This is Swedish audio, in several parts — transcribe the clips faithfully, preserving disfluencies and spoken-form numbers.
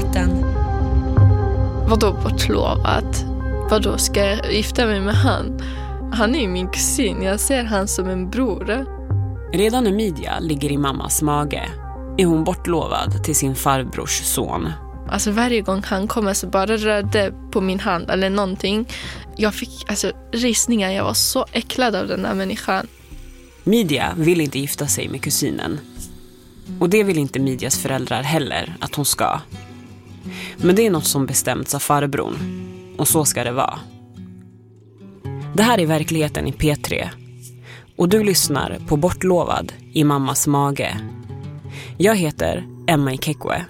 liten. Vadå bortlovat? Vadå, ska jag gifta mig med han? Han är ju min kusin, jag ser han som en bror. Redan när Midja ligger i mammas mage är hon bortlovad till sin farbrors son. Alltså varje gång han kommer så bara rörde på min hand eller någonting. Jag fick alltså rysningar, jag var så äcklad av den här människan. Midja vill inte gifta sig med kusinen. Och det vill inte Midjas föräldrar heller att hon ska. Men det är något som bestämts av farbrorn. Och så ska det vara. Det här är verkligheten i P tre. Och du lyssnar på Bortlovad i mammas mage. Jag heter Emma Ikekwe.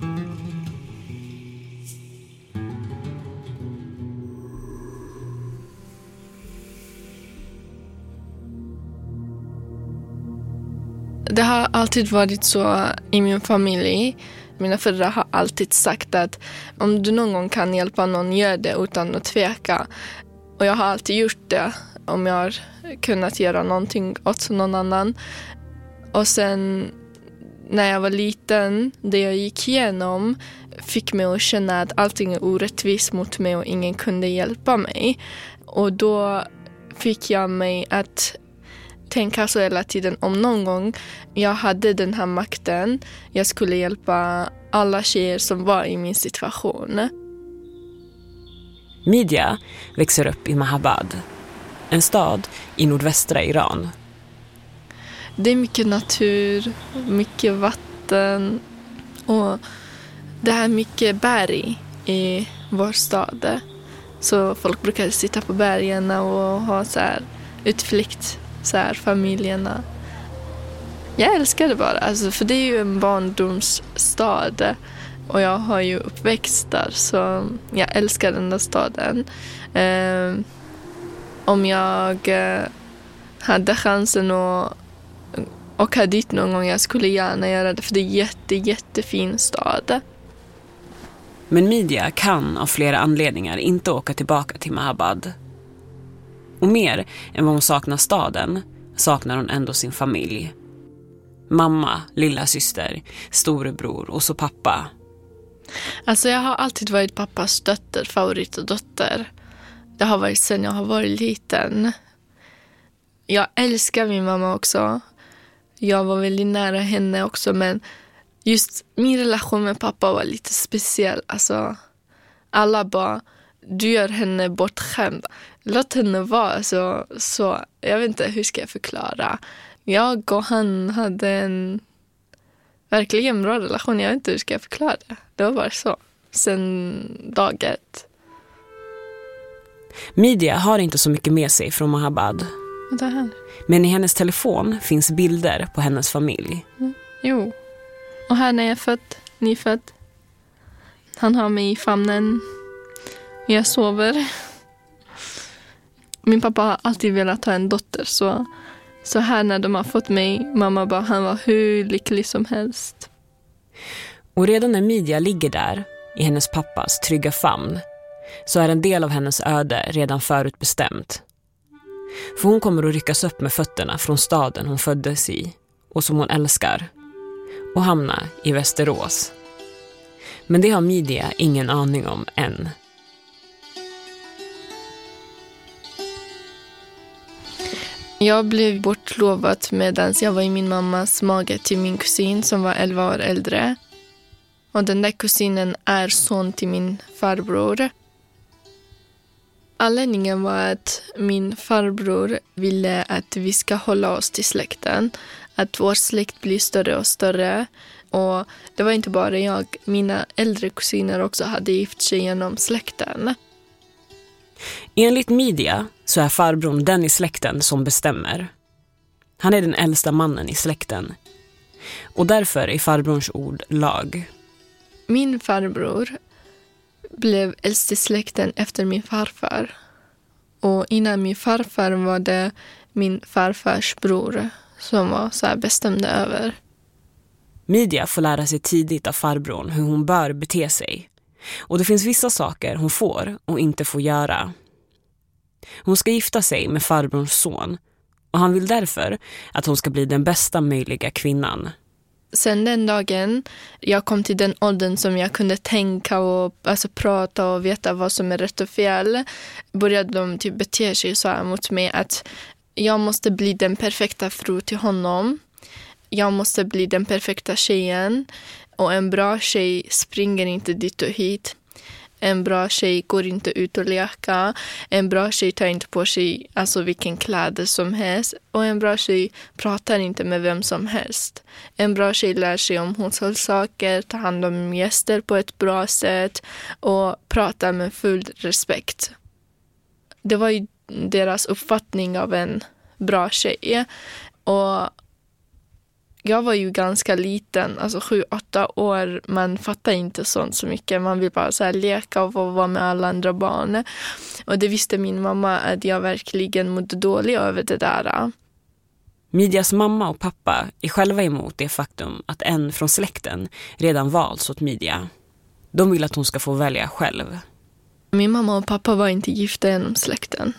Det har alltid varit så i min familj. Mina föräldrar har alltid sagt att om du någon gång kan hjälpa någon, gör det utan att tveka. Och jag har alltid gjort det om jag har kunnat göra någonting åt någon annan. Och sen när jag var liten, det jag gick igenom fick mig att känna att allting är orättvist mot mig och ingen kunde hjälpa mig. Och då fick jag mig att tänka så hela tiden, om någon gång jag hade den här makten, jag skulle hjälpa alla tjejer som var i min situation. Midja växer upp i Mahabad, en stad i nordvästra Iran. Det är mycket natur, mycket vatten och det är mycket berg i vår stad. Så folk brukar sitta på bergen och ha så här utflykt, så här familjerna. Jag älskar det bara, alltså, för det är ju en barndomsstad och jag har ju uppväxt där, så jag älskar den där staden. Eh, om jag eh, hade chansen att åka dit någon gång, jag skulle gärna göra det, för det är en jätte, jättefin stad. Men Midja kan av flera anledningar inte åka tillbaka till Mahabad. Och mer än vad hon saknar staden saknar hon ändå sin familj. Mamma, lilla syster, storebror och så pappa. Alltså jag har alltid varit pappas dotter, favoritdotter. Det har varit sen jag har varit liten. Jag älskar min mamma också. Jag var väldigt nära henne också, men just min relation med pappa var lite speciell. Alltså, alla bara, du gör henne bortskämd. Låt henne vara så, så, jag vet inte hur ska jag förklara. Jag och han hade en verkligen bra relation. Jag vet inte hur ska jag förklara det. Det var bara så. Sen dag ett. Midja har inte så mycket med sig från Mahabad. Det här. Men i hennes telefon finns bilder på hennes familj. Mm. Jo. Och här när jag är född, nyfödd. Han har mig i famnen. Jag sover. Min pappa har alltid velat ha en dotter, så, så här när de har fått mig, mamma bara, han var hur lycklig som helst. Och redan när Midja ligger där, i hennes pappas trygga famn, så är en del av hennes öde redan förutbestämt. För hon kommer att ryckas upp med fötterna från staden hon föddes i och som hon älskar, och hamna i Västerås. Men det har Midja ingen aning om än. Jag blev bortlovad medan jag var i min mammas mage till min kusin som var elva år äldre. Och den där kusinen är son till min farbror. Anledningen var att min farbror ville att vi ska hålla oss till släkten. Att vår släkt blir större och större. Och det var inte bara jag, mina äldre kusiner också hade gift sig genom släkten. Enligt Midja så är farbrorn den i släkten som bestämmer. Han är den äldsta mannen i släkten. Och därför är farbrorns ord lag. Min farbror blev äldst i släkten efter min farfar. Och innan min farfar var det min farfars bror som var så här bestämde över. Midja får lära sig tidigt av farbrorn hur hon bör bete sig. Och det finns vissa saker hon får och inte får göra. Hon ska gifta sig med farbrorns son och han vill därför att hon ska bli den bästa möjliga kvinnan. Sen den dagen jag kom till den åldern som jag kunde tänka och alltså, prata och veta vad som är rätt och fel, började de typ bete sig så här mot mig att jag måste bli den perfekta fru till honom. Jag måste bli den perfekta tjejen. Och en bra tjej springer inte dit och hit. En bra tjej går inte ut och leka. En bra tjej tar inte på sig alltså vilken kläder som helst. Och en bra tjej pratar inte med vem som helst. En bra tjej lär sig om hushållssaker, tar hand om gäster på ett bra sätt och pratar med full respekt. Det var ju deras uppfattning av en bra tjej. Och jag var ju ganska liten, alltså sju, åtta år. Man fattar inte sånt så mycket. Man vill bara så här leka och vara med alla andra barn. Och det visste min mamma att jag verkligen mådde dåligt över det där. Midjas mamma och pappa är själva emot det faktum att en från släkten redan valts åt Midja. De vill att hon ska få välja själv. Min mamma och pappa var inte gifta genom släkten.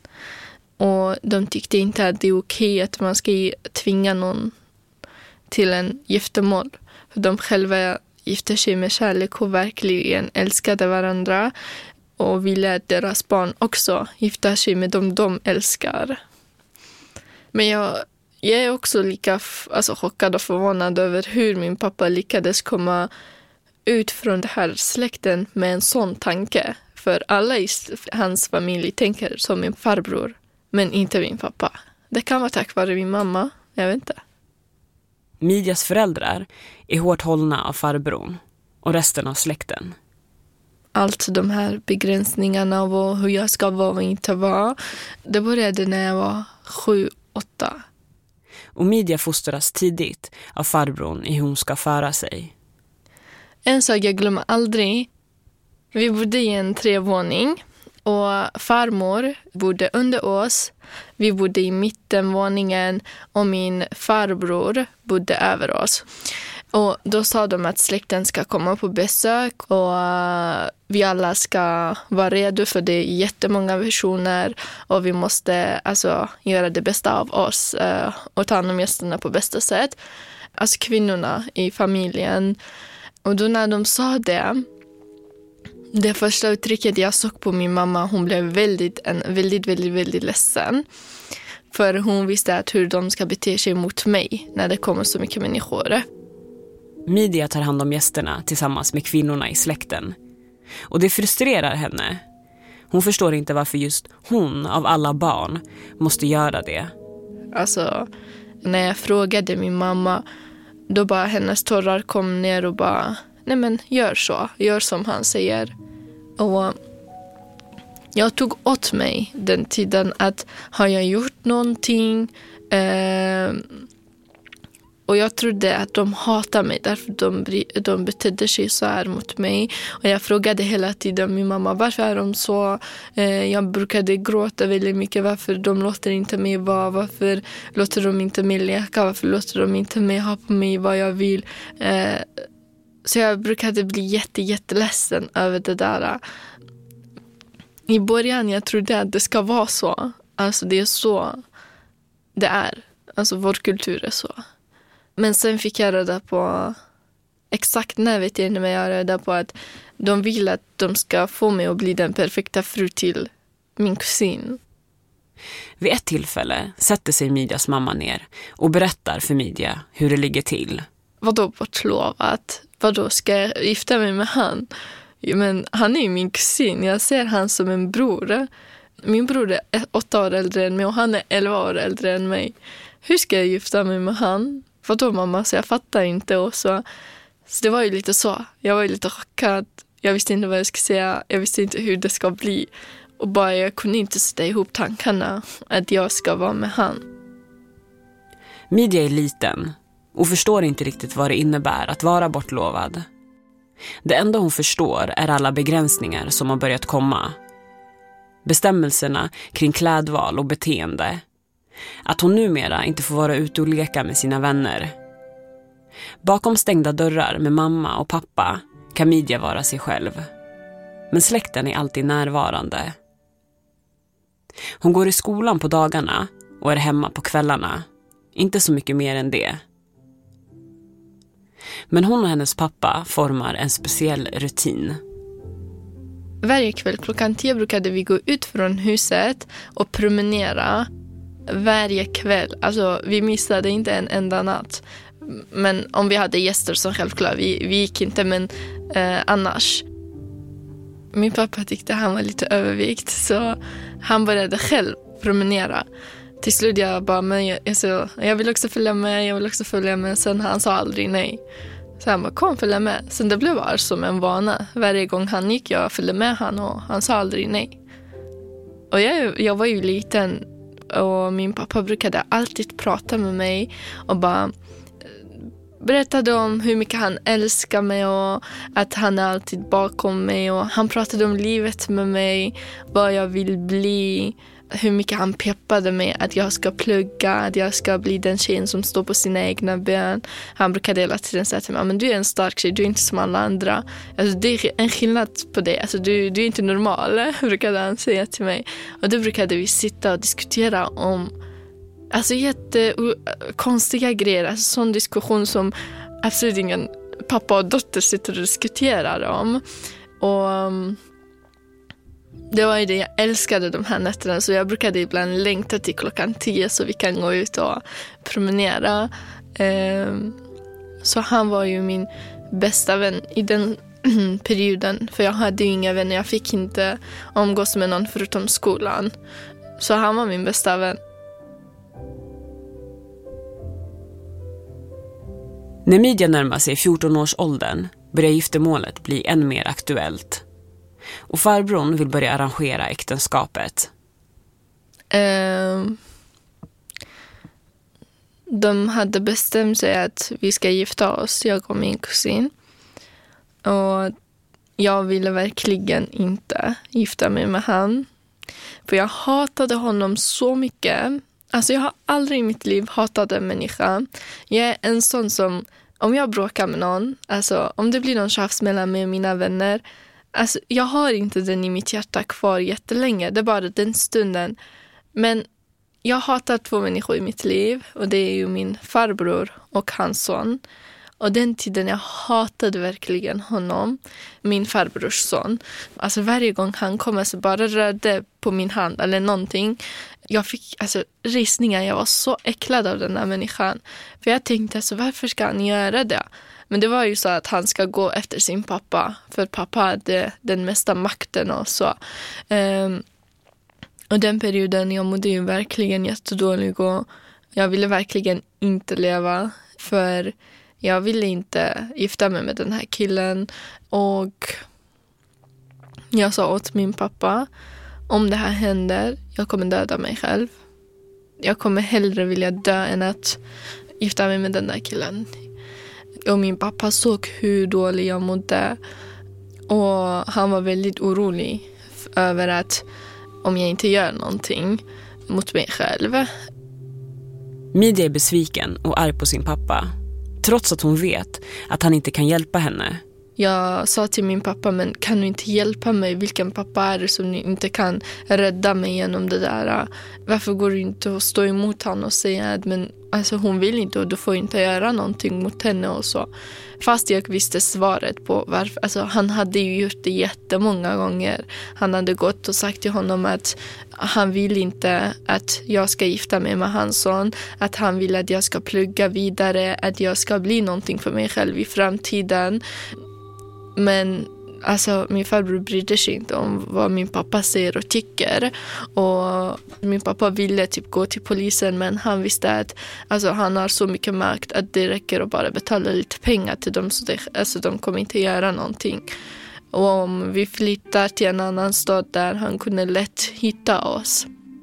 Och de tyckte inte att det är okej att man ska tvinga någon till en giftermål. För de själva gifte sig med kärlek och verkligen älskade varandra. Och ville att deras barn också gifta sig med dem de älskar. Men jag, jag är också lika alltså, chockad och förvånad över hur min pappa lyckades komma ut från den här släkten med en sån tanke. För alla i hans familj tänker som min farbror, men inte min pappa. Det kan vara tack vare min mamma, jag vet inte. Midjas föräldrar är hårt hållna av farbrorn och resten av släkten. Allt de här begränsningarna av hur jag ska vara och inte vara, det började när jag var sju, åtta. Och Midja fostras tidigt av farbrorn i hur hon ska föra sig. En sak jag glömmer aldrig. Vi bodde i en trevåning och farmor bodde under oss. Vi bodde i mittenvåningen och min farbror bodde över oss. Och då sa de att släkten ska komma på besök och vi alla ska vara redo för det är jättemånga personer och vi måste alltså göra det bästa av oss och ta hand om gästerna på bästa sätt. Alltså kvinnorna i familjen. Och då när de sa det, det första uttrycket jag såg på min mamma, hon blev väldigt, en, väldigt, väldigt, väldigt ledsen. För hon visste att hur de ska bete sig mot mig när det kommer så mycket människor. Midja tar hand om gästerna tillsammans med kvinnorna i släkten. Och det frustrerar henne. Hon förstår inte varför just hon av alla barn måste göra det. Alltså, när jag frågade min mamma, då bara hennes tårar kom ner och bara, nej men gör så, gör som han säger. Och jag tog åt mig den tiden att har jag gjort någonting eh, och jag trodde att de hatar mig därför de, de betedde sig så här mot mig. Och jag frågade hela tiden min mamma, varför är de så? Eh, jag brukade gråta väldigt mycket, varför de låter inte mig vara, varför låter de inte mig leka, varför låter de inte mig ha på mig vad jag vill. Eh, så jag brukade bli jätte, jätteledsen över det där. I början jag trodde att det ska vara så. Alltså det är så det är. Alltså vår kultur är så. Men sen fick jag reda på, exakt när vet jag inte, men jag reda på att de vill att de ska få mig att bli den perfekta fru till min kusin. Vid ett tillfälle sätter sig Midjas mamma ner och berättar för Midja hur det ligger till. Vadå bortlovat? Vadå ska jag gifta mig med han? Men han är ju min kusin, jag ser han som en bror. Min bror är åtta år äldre än mig och han är elva år äldre än mig. Hur ska jag gifta mig med han? Vadå mamma? Så jag fattar inte. Och så, så det var ju lite så. Jag var ju lite chockad. Jag visste inte vad jag skulle säga. Jag visste inte hur det ska bli. Och bara jag kunde inte sätta ihop tankarna att jag ska vara med han. Midja är liten och förstår inte riktigt vad det innebär att vara bortlovad. Det enda hon förstår är alla begränsningar som har börjat komma. Bestämmelserna kring klädval och beteende. Att hon numera inte får vara ute och leka med sina vänner. Bakom stängda dörrar med mamma och pappa kan Midja vara sig själv. Men släkten är alltid närvarande. Hon går i skolan på dagarna och är hemma på kvällarna. Inte så mycket mer än det. Men hon och hennes pappa formar en speciell rutin. Varje kväll klockan tio brukade vi gå ut från huset och promenera varje kväll. Alltså vi missade inte en enda natt. Men om vi hade gäster så självklart, vi, vi gick inte, men eh, annars. Min pappa tyckte han var lite övervikt, så han började själv promenera. Till slut jag bara, men jag, alltså, jag vill också följa med, jag vill också följa med. Sen han sa aldrig nej. Så han bara, kom följa med. Sen det blev bara som en vana. Varje gång han gick, jag följde med han och han sa aldrig nej. Och jag, jag var ju liten och min pappa brukade alltid prata med mig och bara berättade om hur mycket han älskar mig och att han är alltid bakom mig. Och han pratade om livet med mig, vad jag vill bli, hur mycket han peppade mig att jag ska plugga, att jag ska bli den tjejen som står på sina egna ben. Han brukade hela tiden säga till mig, men du är en stark tjej, du är inte som alla andra. Alltså, det är en skillnad på dig, alltså, du, du är inte normal, brukade han säga till mig. Och då brukade vi sitta och diskutera om alltså jättekonstiga grejer, alltså sån diskussion som absolut ingen pappa och dotter sitter och diskuterar om. Och det var ju det, jag älskade de här nätterna, så jag brukade ibland längta till klockan tio så vi kan gå ut och promenera. Så han var ju min bästa vän i den perioden, för jag hade ju inga vänner, jag fick inte omgås med någon förutom skolan. Så han var min bästa vän. När Midja närmar sig fjorton-årsåldern börjar giftermålet bli än mer aktuellt. Och farbrorn vill börja arrangera äktenskapet. Uh, de hade bestämt sig att vi ska gifta oss, jag och min kusin. Och jag ville verkligen inte gifta mig med han. För jag hatade honom så mycket. Alltså jag har aldrig i mitt liv hatat en människa. Jag är en sån som, om jag bråkar med någon, alltså om det blir någon tjafs mellan mig och mina vänner, alltså jag har inte den i mitt hjärta kvar jättelänge. Det är bara den stunden. Men jag hatar två människor i mitt liv, och det är ju min farbror och hans son. Och den tiden jag hatade verkligen honom, min farbrors son. Alltså varje gång han kom så bara rörde på min hand eller någonting. Jag fick alltså rysningar, jag var så äcklad av den här människan. För jag tänkte alltså, varför ska han göra det? Men det var ju så att han ska gå efter sin pappa. För pappa hade den mesta makten och så. Um, och den perioden jag mådde ju verkligen jättedålig. Och jag ville verkligen inte leva. För jag ville inte gifta mig med den här killen. Och jag sa åt min pappa, om det här händer, jag kommer döda mig själv. Jag kommer hellre vilja dö än att gifta mig med den där killen. Och min pappa såg hur dålig jag mådde. Och han var väldigt orolig över att om jag inte gör någonting mot mig själv. Midja är besviken och arg på sin pappa. Trots att hon vet att han inte kan hjälpa henne. Jag sa till min pappa, men kan du inte hjälpa mig? Vilken pappa är det som inte kan rädda mig genom det där? Varför går du inte att stå emot honom och säga att men, alltså, hon vill inte och du får inte göra någonting mot henne och så. Fast jag visste svaret på varför. Alltså, han hade ju gjort det jättemånga gånger. Han hade gått och sagt till honom att han vill inte att jag ska gifta mig med hans son. Att han vill att jag ska plugga vidare. Att jag ska bli någonting för mig själv i framtiden. Men alltså, min farbror brydde sig inte om vad min pappa säger och tycker. Och min pappa ville typ gå till polisen, men han visste att alltså, han har så mycket makt att det räcker att bara betala lite pengar till dem. Så det, alltså, de kommer inte göra någonting. Och om vi flyttar till en annan stad där han kunde lätt hitta oss.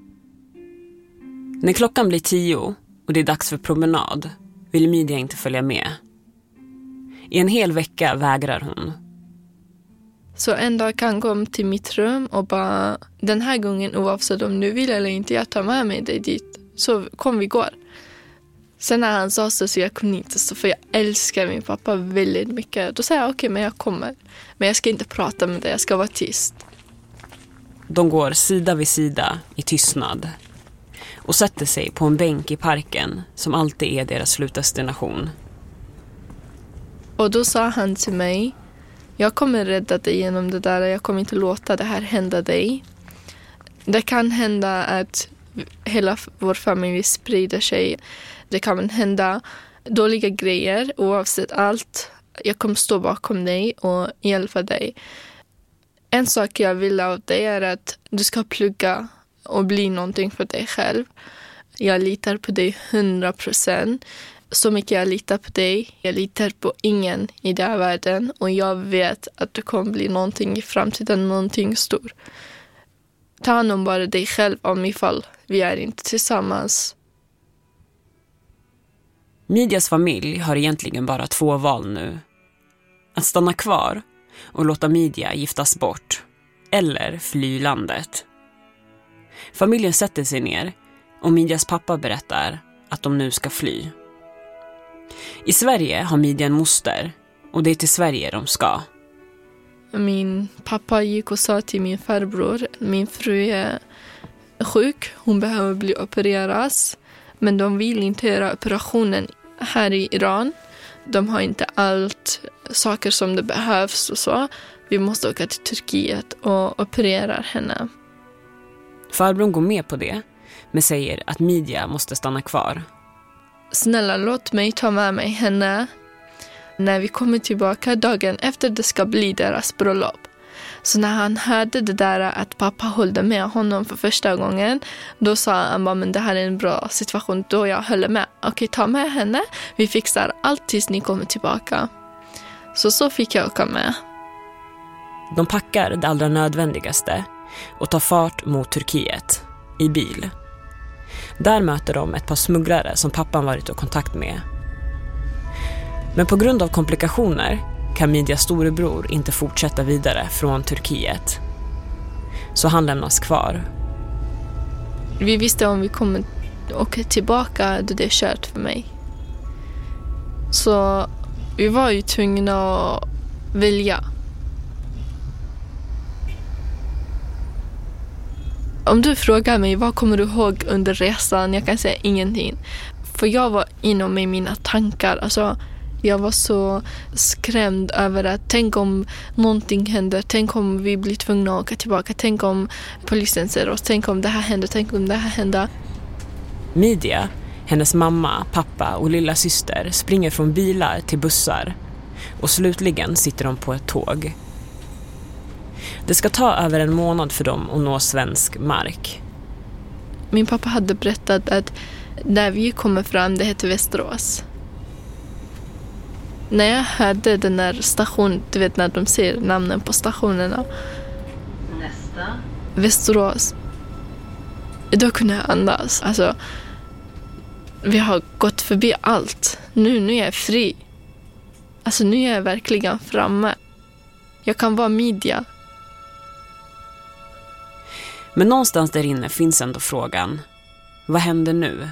När klockan blir tio och det är dags för promenad vill Midja inte följa med. I en hel vecka vägrar hon. Så en dag han kom till mitt rum och bara, den här gången oavsett om du vill eller inte, jag tar med mig dig dit. Så kom vi går. Sen när han sa så, så jag kunde inte stå, för jag älskar min pappa väldigt mycket. Då sa jag okej, okay, men jag kommer. Men jag ska inte prata med dig, jag ska vara tyst. De går sida vid sida i tystnad och sätter sig på en bänk i parken som alltid är deras slutdestination. Och då sa han till mig, jag kommer rädda dig genom det där. Jag kommer inte låta det här hända dig. Det kan hända att hela vår familj sprider sig. Det kan hända dåliga grejer oavsett allt. Jag kommer stå bakom dig och hjälpa dig. En sak jag vill av dig är att du ska plugga och bli någonting för dig själv. Jag litar på dig hundra procent. Så mycket jag litar på dig. Jag litar på ingen i den här världen. Och jag vet att du kommer bli någonting i framtiden, någonting stort. Ta hand om bara dig själv om ifall vi är inte tillsammans. Midias familj har egentligen bara två val nu. Att stanna kvar och låta Midia giftas bort. Eller fly landet. Familjen sätter sig ner och Midias pappa berättar att de nu ska fly. I Sverige har Midia en moster och det är till Sverige de ska. Min pappa gick och sa till min farbror, min fru är sjuk, hon behöver bli opereras. Men de vill inte göra operationen här i Iran. De har inte allt saker som det behövs och så. Vi måste åka till Turkiet och operera henne. Farbrorn går med på det, men säger att Midia måste stanna kvar. Snälla, låt mig ta med mig henne när vi kommer tillbaka dagen efter det ska bli deras bröllop. Så när han hörde det där att pappa höll med honom för första gången, då sa han bara, men det här är en bra situation. Då jag höll med. Okej, ta med henne. Vi fixar allt tills ni kommer tillbaka. Så så fick jag åka med. De packar det allra nödvändigaste och tar fart mot Turkiet i bil. Där möter de ett par smugglare som pappan varit i kontakt med. Men på grund av komplikationer kan Midias storebror inte fortsätta vidare från Turkiet. Så han lämnas kvar. Vi visste om vi kommer åka tillbaka då det är kört för mig. Så vi var ju tvungna att välja. Om du frågar mig vad kommer du ihåg under resan, jag kan säga ingenting. För jag var inom i mina tankar. Alltså, jag var så skrämd över att tänk om någonting händer. Tänk om vi blir tvungna att åka tillbaka. Tänk om polisen ser oss. Tänk om det här händer. Tänk om det här händer. Midia, hennes mamma, pappa och lilla syster springer från bilar till bussar. Och slutligen sitter de på ett tåg. Det ska ta över en månad för dem att nå svensk mark. Min pappa hade berättat att där vi kommer fram, det heter Västerås. När jag hörde den där stationen, du vet när de ser namnen på stationerna. Nästa. Västerås. Då kunde jag andas. Alltså, vi har gått förbi allt. Nu, nu är jag fri. Alltså nu är jag verkligen framme. Jag kan vara Midia. Men någonstans där inne finns ändå frågan, vad händer nu?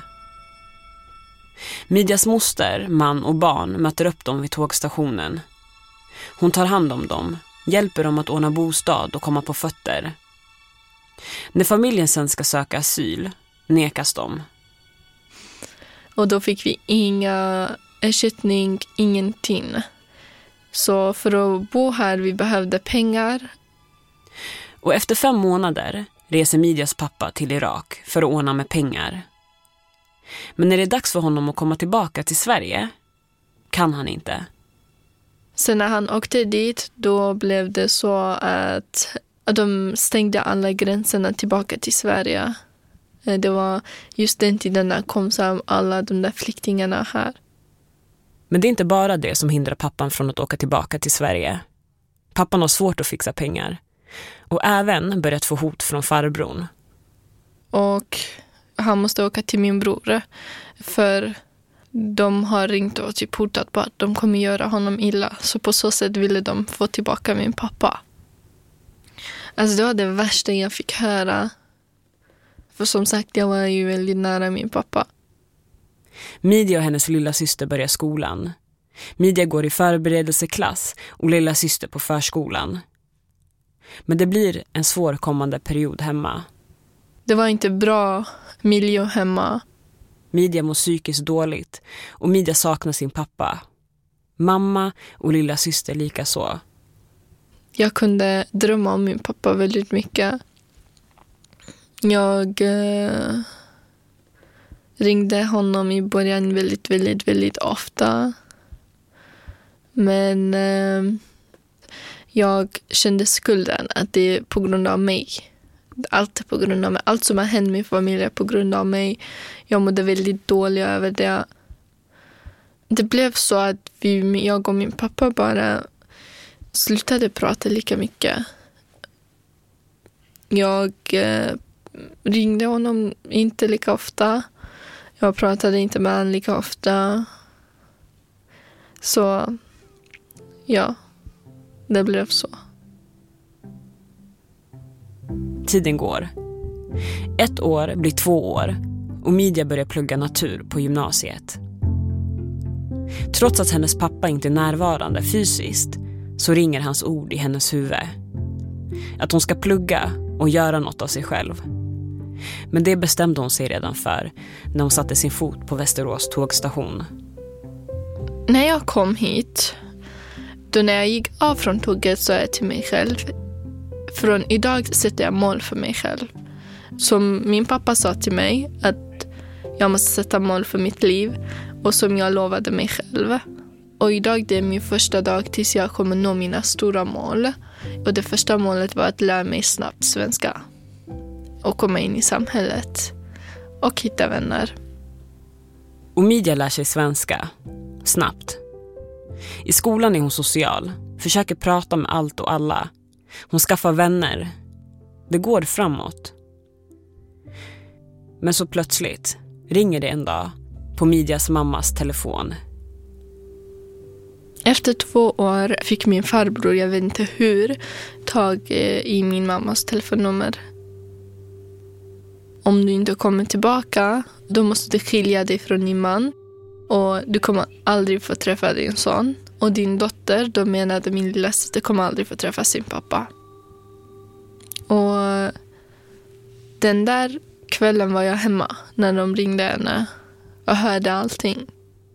Midias moster, man och barn möter upp dem vid tågstationen. Hon tar hand om dem, hjälper dem att ordna bostad och komma på fötter. När familjen sen ska söka asyl, nekas de. Och då fick vi inga ersättning, ingenting. Så för att bo här, vi behövde pengar. Och efter fem månader reser Midias pappa till Irak för att ordna med pengar. Men när det är dags för honom att komma tillbaka till Sverige kan han inte. Sen när han åkte dit, då blev det så att de stängde alla gränserna tillbaka till Sverige. Det var just den tiden när kom så alla de där flyktingarna här. Men det är inte bara det som hindrar pappan från att åka tillbaka till Sverige. Pappan har svårt att fixa pengar. Och även börjat få hot från farbrorn. Och han måste åka till min bror. För de har ringt och typ hotat på att de kommer göra honom illa. Så på så sätt ville de få tillbaka min pappa. Alltså det var det värsta jag fick höra. För som sagt, jag var ju väldigt nära min pappa. Midia och hennes lilla syster börjar skolan. Midia går i förberedelseklass och lilla syster på förskolan. Men det blir en svårkommande period hemma. Det var inte bra miljö hemma. Midia mår psykiskt dåligt och Midia saknar sin pappa. Mamma och lilla syster lika så. Jag kunde drömma om min pappa väldigt mycket. Jag eh, ringde honom i början väldigt, väldigt, väldigt ofta. Men eh, jag kände skulden att det är på grund av mig. Allt är på grund av mig. Allt som har hänt min familj är på grund av mig. Jag mådde väldigt dåligt över det. Det blev så att vi, jag och min pappa bara slutade prata lika mycket. Jag eh, ringde honom inte lika ofta. Jag pratade inte med honom lika ofta. Så ja, det blev så. Tiden går. Ett år blir två år och Midja börjar plugga natur på gymnasiet. Trots att hennes pappa inte är närvarande fysiskt så ringer hans ord i hennes huvud. Att hon ska plugga och göra något av sig själv. Men det bestämde hon sig redan för när hon satte sin fot på Västerås tågstation. När jag kom hit, då när jag gick av från tåget så är jag till mig själv. Från idag sätter jag mål för mig själv. Som min pappa sa till mig att jag måste sätta mål för mitt liv och som jag lovade mig själv. Och idag det är min första dag tills jag kommer nå mina stora mål. Och det första målet var att lära mig snabbt svenska. Och komma in i samhället. Och hitta vänner. Och Midja lär sig svenska. Snabbt. I skolan är hon social. Försöker prata med allt och alla. Hon skaffar vänner. Det går framåt. Men så plötsligt ringer det en dag på Midjas mammas telefon. Efter två år fick min farbror, jag vet inte hur, tag i min mammas telefonnummer. Om du inte kommer tillbaka, då måste du skilja dig från din man. Och du kommer aldrig få träffa din son. Och din dotter, då menade min lilla syster, kommer aldrig få träffa sin pappa. Och den där kvällen var jag hemma när de ringde henne och hörde allting.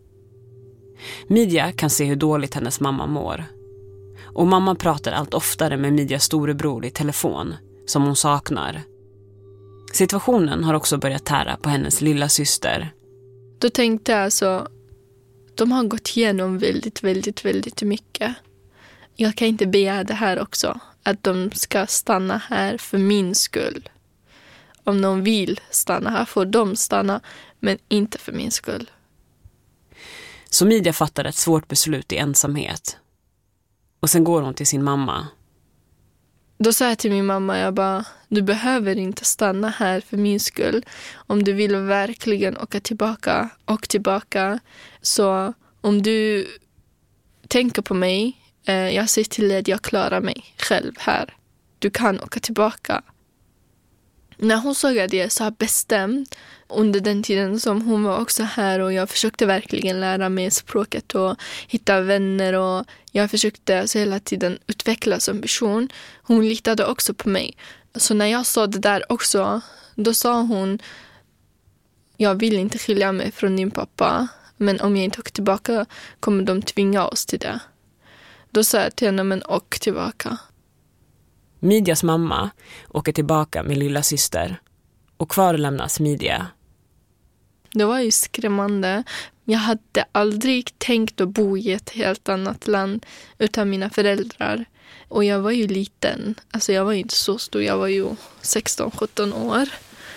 Midja kan se hur dåligt hennes mamma mår. Och mamma pratar allt oftare med Midjas storebror i telefon, som hon saknar. Situationen har också börjat tära på hennes lilla syster. Då tänkte jag alltså, de har gått igenom väldigt, väldigt, väldigt mycket. Jag kan inte begära det här också. Att de ska stanna här för min skull. Om de vill stanna här får de stanna, men inte för min skull. Så Midja fattar ett svårt beslut i ensamhet. Och sen går hon till sin mamma. Då sa jag till min mamma, jag bara, du behöver inte stanna här för min skull. Om du vill verkligen åka tillbaka och tillbaka. Så om du tänker på mig, eh, jag ser till att jag klarar mig själv här. Du kan åka tillbaka. När hon såg att jag så bestämt under den tiden som hon var också här och jag försökte verkligen lära mig språket och hitta vänner och jag försökte så hela tiden utvecklas som person. Hon litade också på mig. Så när jag sa det där också, då sa hon, jag vill inte skilja mig från din pappa, men om jag inte åker tillbaka kommer de tvinga oss till det. Då sa jag till henne, men åk tillbaka. Midjas mamma åker tillbaka med lilla syster och kvar lämnas Midja. Det var ju skrämmande. Jag hade aldrig tänkt att bo i ett helt annat land utan mina föräldrar. Och jag var ju liten. Alltså jag var inte så stor. Jag var ju sexton sjutton år.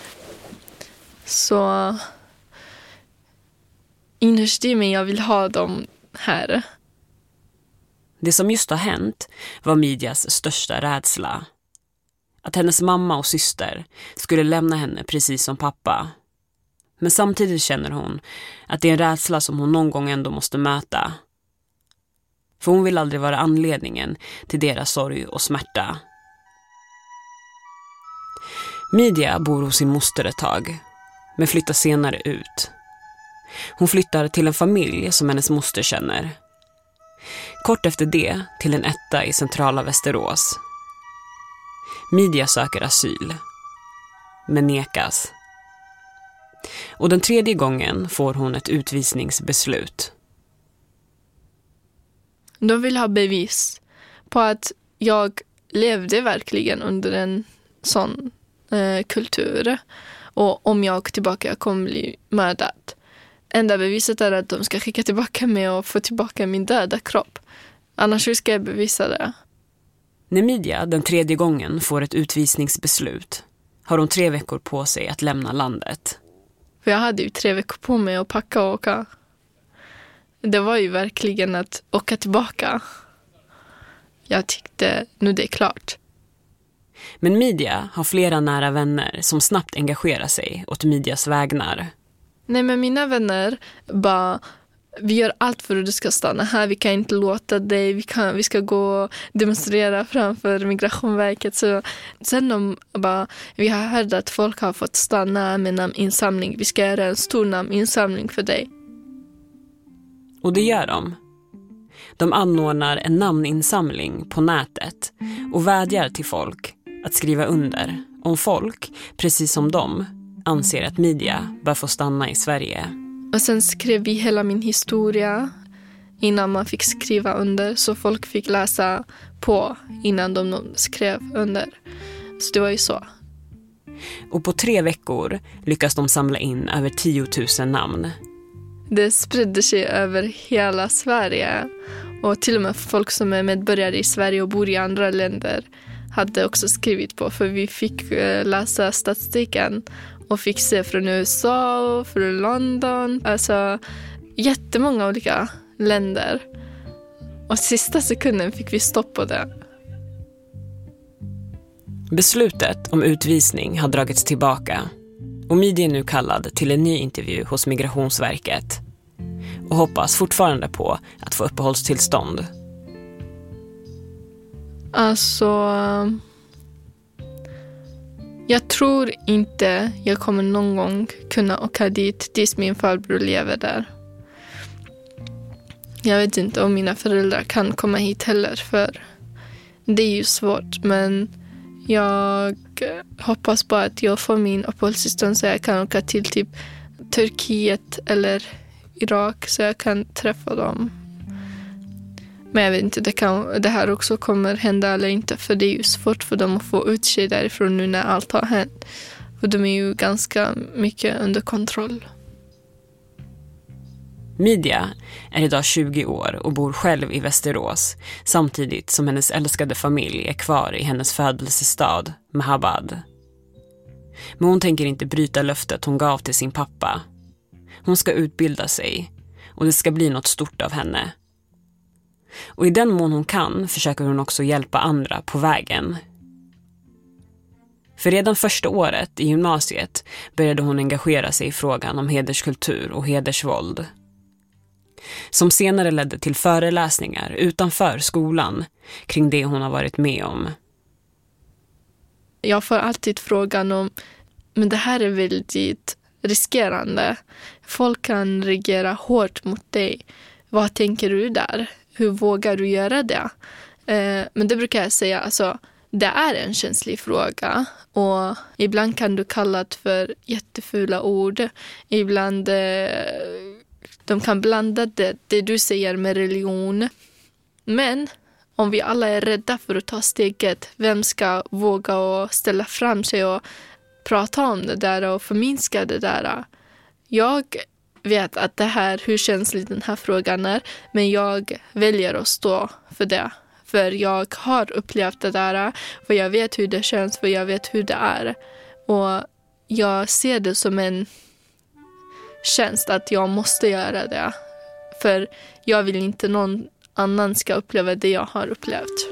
Så innerst i mig jag vill ha dem här. Det som just har hänt var Midjas största rädsla. Att hennes mamma och syster skulle lämna henne precis som pappa. Men samtidigt känner hon att det är en rädsla som hon någon gång ändå måste möta. För hon vill aldrig vara anledningen till deras sorg och smärta. Midja bor hos sin moster ett tag, men flyttar senare ut. Hon flyttar till en familj som hennes moster känner. Kort efter det till en etta i centrala Västerås. Midja söker asyl, men nekas. Och den tredje gången får hon ett utvisningsbeslut. De vill ha bevis på att jag levde verkligen under en sån eh, kultur. Och om jag åker tillbaka jag kommer bli mördad. Enda beviset är att de ska skicka tillbaka mig och få tillbaka min döda kropp. Annars ska jag bevisa det. När Midja den tredje gången får ett utvisningsbeslut har hon tre veckor på sig att lämna landet. För jag hade ju tre veckor på mig att packa och åka. Det var ju verkligen att åka tillbaka. Jag tyckte nu det är klart. Men Midja har flera nära vänner som snabbt engagerar sig åt Midjas vägnar. Nej, men mina vänner bara, vi gör allt för att du ska stanna här. Vi kan inte låta dig. Vi, kan, vi ska gå och demonstrera framför Migrationsverket. Så sen de bara, vi har hört att folk har fått stanna med namninsamling. Vi ska göra en stor namninsamling för dig. Och det gör de. De anordnar en namninsamling på nätet och vädjar till folk att skriva under om folk, precis som de, anser att Midja bör få stanna i Sverige. Och sen skrev vi hela min historia innan man fick skriva under. Så folk fick läsa på innan de skrev under. Så det var ju så. Och på tre veckor lyckas de samla in över tio tusen namn. Det spridde sig över hela Sverige. Och till och med folk som är medborgare i Sverige och bor i andra länder hade också skrivit på. För vi fick läsa statistiken och fick se från U S A och från London. Alltså jättemånga olika länder. Och sista sekunden fick vi stopp på det. Beslutet om utvisning har dragits tillbaka. Och Midja är nu kallad till en ny intervju hos Migrationsverket. Och hoppas fortfarande på att få uppehållstillstånd. Alltså, jag tror inte jag kommer någon gång kunna åka dit tills min farbror lever där. Jag vet inte om mina föräldrar kan komma hit heller, för det är ju svårt. Men jag hoppas på att jag får min uppehållstillstånd så jag kan åka till typ Turkiet eller Irak så jag kan träffa dem. Men jag vet inte, det, kan, det här också kommer hända eller inte, för det är ju svårt för dem att få ut sig därifrån nu när allt har hänt. För de är ju ganska mycket under kontroll. Midja är idag tjugo år och bor själv i Västerås, samtidigt som hennes älskade familj är kvar i hennes födelsestad, Mehabad. Men hon tänker inte bryta löftet hon gav till sin pappa. Hon ska utbilda sig och det ska bli något stort av henne. Och i den mån hon kan försöker hon också hjälpa andra på vägen. För redan första året i gymnasiet började hon engagera sig i frågan om hederskultur och hedersvåld. Som senare ledde till föreläsningar utanför skolan kring det hon har varit med om. Jag får alltid frågan om, men det här är väldigt riskerande. Folk kan reagera hårt mot dig. Vad tänker du där? Hur vågar du göra det? Eh, men det brukar jag säga, alltså, det är en känslig fråga. Och ibland kan du kalla det för jättefula ord. Ibland eh, de kan blanda det, det du säger med religion. Men om vi alla är rädda för att ta steget, vem ska våga och ställa fram sig och prata om det där och förminska det där? Jag vet att det här, hur känslig den här frågan är, men jag väljer att stå för det. För jag har upplevt det där, för jag vet hur det känns, för jag vet hur det är. Och jag ser det som en tjänst att jag måste göra det. För jag vill inte någon annan ska uppleva det jag har upplevt.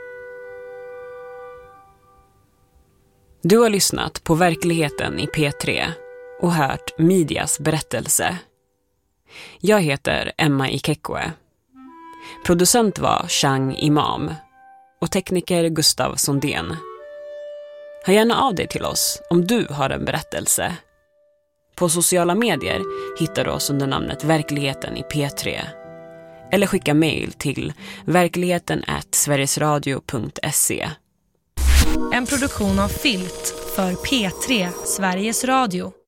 Du har lyssnat på Verkligheten i P tre och hört Midjas berättelse. Jag heter Emma Ikekwe. Producent var Chang Imam och tekniker Gustav Sondén. Hör gärna av dig till oss om du har en berättelse. På sociala medier hittar du oss under namnet Verkligheten i P tre. Eller skicka mejl till verkligheten at sverigesradio punkt se. En produktion av Filt för P tre, Sveriges Radio.